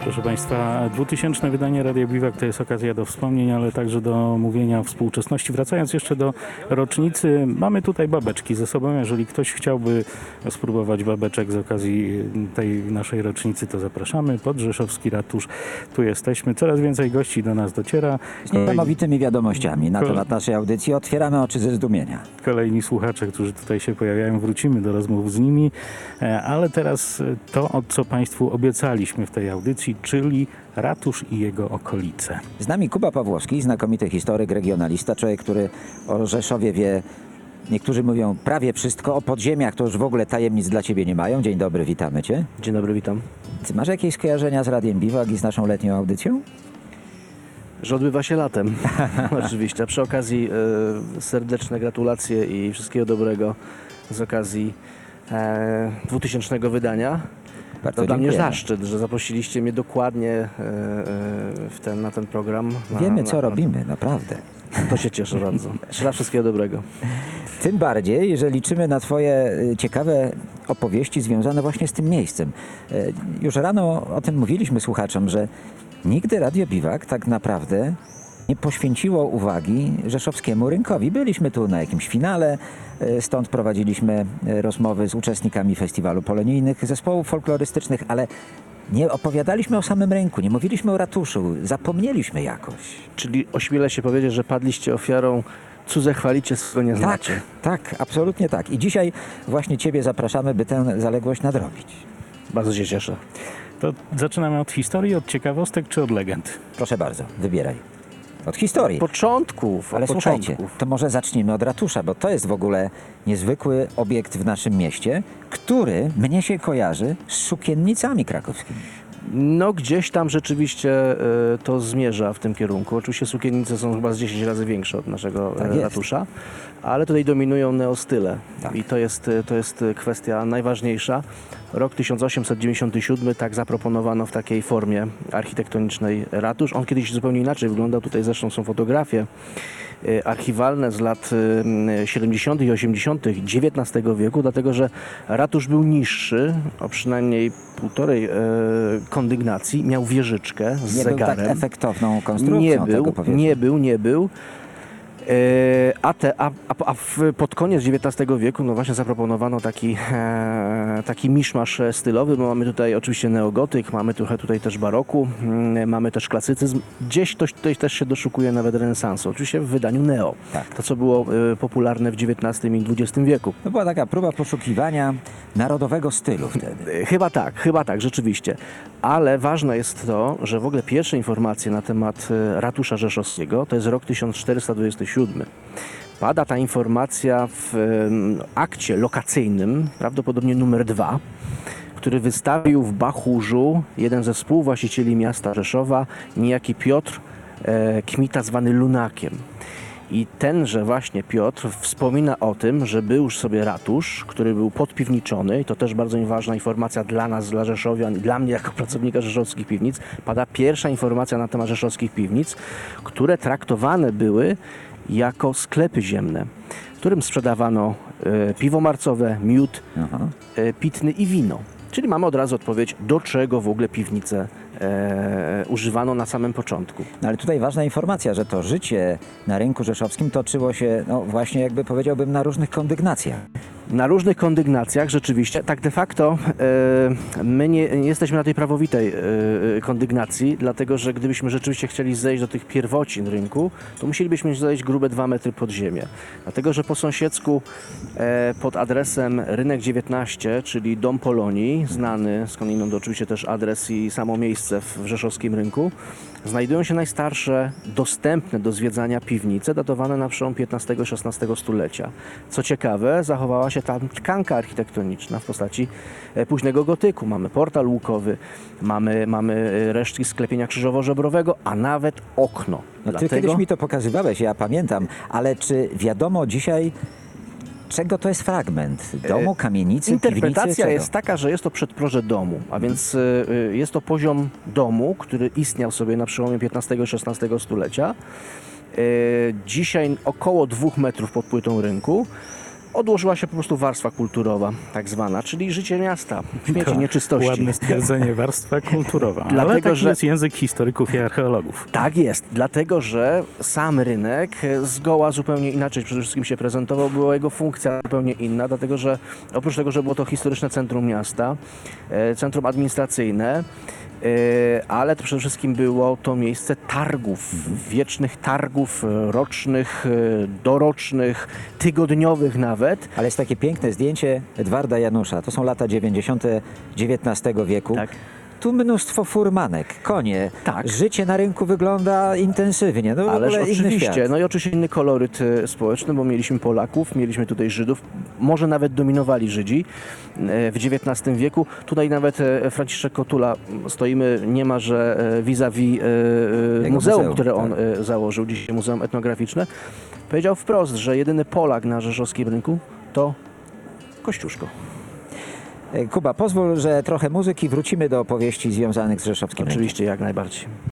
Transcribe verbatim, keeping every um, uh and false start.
Proszę Państwa, dwutysięczne wydanie Radia Biwak to jest okazja do wspomnień, ale także do mówienia o współczesności. Wracając jeszcze do rocznicy, mamy tutaj babeczki ze sobą. Jeżeli ktoś chciałby spróbować babeczek z okazji tej naszej rocznicy, to zapraszamy. Podrzeszowski Ratusz, tu jesteśmy. Coraz więcej gości do nas dociera. Z niesamowitymi wiadomościami na temat naszej audycji. Otwieramy oczy ze zdumienia. Kolejni słuchacze, którzy tutaj się pojawiają, wrócimy do rozmów z nimi. Ale teraz to, o co Państwu obiecaliśmy w tej audycji, czyli ratusz i jego okolice. Z nami Kuba Pawłowski, znakomity historyk, regionalista, człowiek, który o Rzeszowie wie, niektórzy mówią prawie wszystko, o podziemiach to już w ogóle tajemnic dla Ciebie nie mają. Dzień dobry, witamy Cię. Dzień dobry, witam. Ty masz jakieś skojarzenia z Radiem Biwak i z naszą letnią audycją? Że odbywa się latem, oczywiście. A przy okazji e, serdeczne gratulacje i wszystkiego dobrego z okazji e, dwutysięcznego wydania. Bardzo To dla mnie dziękujemy. zaszczyt, że zaprosiliście mnie dokładnie e, e, w ten, na ten program. Na, Wiemy, na, co na, robimy, naprawdę. To się cieszę bardzo. Jeszcze raz wszystkiego dobrego. Tym bardziej, że liczymy na Twoje y, ciekawe opowieści związane właśnie z tym miejscem. Y, Już rano o tym mówiliśmy słuchaczom, że nigdy Radio Biwak tak naprawdę nie poświęciło uwagi rzeszowskiemu rynkowi. Byliśmy tu na jakimś finale, y, stąd prowadziliśmy y, rozmowy z uczestnikami festiwalu polonijnych, zespołów folklorystycznych, ale nie opowiadaliśmy o samym rynku, nie mówiliśmy o ratuszu, zapomnieliśmy jakoś. Czyli ośmielę się powiedzieć, że padliście ofiarą cudze chwalicie, swego nie znacie. Tak, tak, absolutnie tak. I dzisiaj właśnie Ciebie zapraszamy, by tę zaległość nadrobić. Bardzo się cieszę. To zaczynamy od historii, od ciekawostek czy od legend? Proszę bardzo, wybieraj. Od historii. Początków, Ale od słuchajcie, początków. to może zacznijmy od ratusza, bo to jest w ogóle niezwykły obiekt w naszym mieście, który mnie się kojarzy z sukiennicami krakowskimi. No gdzieś tam rzeczywiście e, to zmierza w tym kierunku. Oczywiście sukiennice są chyba z dziesięć razy większe od naszego Tak e, jest. ratusza, ale tutaj dominują neostyle Tak. i to jest, e, to jest kwestia najważniejsza. Rok tysiąc osiemset dziewięćdziesiąty siódmy, tak zaproponowano w takiej formie architektonicznej ratusz. On kiedyś zupełnie inaczej wyglądał. Tutaj zresztą są fotografie e, archiwalne z lat e, siedemdziesiątych i osiemdziesiątych dziewiętnastego wieku, dlatego że ratusz był niższy, o przynajmniej półtorej e, kondygnacji, miał wieżyczkę z Nie zegarem. był tak efektowną konstrukcją Nie tego, był, powiedzmy. nie był, nie był. E, a, te, a, a, a w, pod koniec dziewiętnastego wieku no właśnie zaproponowano taki, e, taki miszmasz stylowy, bo mamy tutaj oczywiście neogotyk, mamy trochę tutaj też baroku, mm, mamy też klasycyzm. Gdzieś to tutaj też się doszukuje nawet renesansu, oczywiście w wydaniu neo. Tak. To, co było e, popularne w dziewiętnastym i dwudziestym wieku. To była taka próba poszukiwania narodowego stylu wtedy. E, Chyba tak, chyba tak, rzeczywiście. Ale ważne jest to, że w ogóle pierwsze informacje na temat e, ratusza rzeszowskiego to jest rok tysiąc czterysta dwudziesty siódmy. Pada ta informacja w em, akcie lokacyjnym, prawdopodobnie numer dwa, który wystawił w Bachurzu jeden ze współwłaścicieli miasta Rzeszowa, niejaki Piotr e, Kmita, zwany Lunakiem. I tenże właśnie Piotr wspomina o tym, że był już sobie ratusz, który był podpiwniczony. I to też bardzo ważna informacja dla nas, dla rzeszowian i dla mnie jako pracownika rzeszowskich piwnic. Pada pierwsza informacja na temat rzeszowskich piwnic, które traktowane były jako sklepy ziemne, w którym sprzedawano e, piwo marcowe, miód, Aha. e, pitny i wino. Czyli mamy od razu odpowiedź, do czego w ogóle piwnice e, używano na samym początku. No ale tutaj ważna informacja, że to życie na rynku rzeszowskim toczyło się, no właśnie jakby powiedziałbym, na różnych kondygnacjach. Na różnych kondygnacjach rzeczywiście, tak de facto e, my nie, nie jesteśmy na tej prawowitej e, kondygnacji, dlatego że gdybyśmy rzeczywiście chcieli zejść do tych pierwocin rynku, to musielibyśmy zejść grube dwa metry pod ziemię. Dlatego że po sąsiedzku e, pod adresem Rynek dziewiętnaście, czyli Dom Polonii, znany skądinąd oczywiście też adres i samo miejsce w rzeszowskim rynku, znajdują się najstarsze dostępne do zwiedzania piwnice datowane na przełom piętnastego i szesnastego stulecia. Co ciekawe, zachowała się tam tkanka architektoniczna w postaci e, późnego gotyku. Mamy portal łukowy, mamy, mamy e, resztki sklepienia krzyżowo-żebrowego, a nawet okno. No ty Dlatego kiedyś mi to pokazywałeś, ja pamiętam, ale czy wiadomo dzisiaj, czego to jest fragment? Domu, kamienicy, interpretacja piwnicy? jest taka, że jest to przedproże domu, a więc y, y, jest to poziom domu, który istniał sobie na przełomie piętnastego i szesnastego stulecia. Y, dzisiaj około dwóch metrów pod płytą rynku. odłożyła się po prostu warstwa kulturowa, tak zwana, czyli życie miasta, śmieci, To nieczystości. Ładne stwierdzenie, warstwa kulturowa. Ale Dlatego, taki że- jest język historyków i archeologów. Tak jest, dlatego że sam rynek zgoła zupełnie inaczej przede wszystkim się prezentował, była jego funkcja zupełnie inna, dlatego że oprócz tego, że było to historyczne centrum miasta, e, centrum administracyjne, e, ale to przede wszystkim było to miejsce targów, wiecznych targów e, rocznych, e, dorocznych, tygodniowych nawet. Ale jest takie piękne zdjęcie Edwarda Janusza. To są lata dziewięćdziesiąte dziewiętnastego wieku. Tak. Tu mnóstwo furmanek, konie. Tak. Życie na rynku wygląda intensywnie. No w Ależ ogóle inny oczywiście, świat. no i oczywiście inny koloryt e, społeczny, bo mieliśmy Polaków, mieliśmy tutaj Żydów, może nawet dominowali Żydzi e, w dziewiętnastym wieku. Tutaj nawet e, Franciszek Kotula, m, stoimy niemalże e, vis-a-vis e, e, Jego muzeum, muzeum, które on tak. e, założył, dzisiaj Muzeum Etnograficzne. Powiedział wprost, że jedyny Polak na rzeszowskim rynku to Kościuszko. Kuba, pozwól, że trochę muzyki, wrócimy do opowieści związanych z rzeszowskim rynkiem. Oczywiście, jak najbardziej.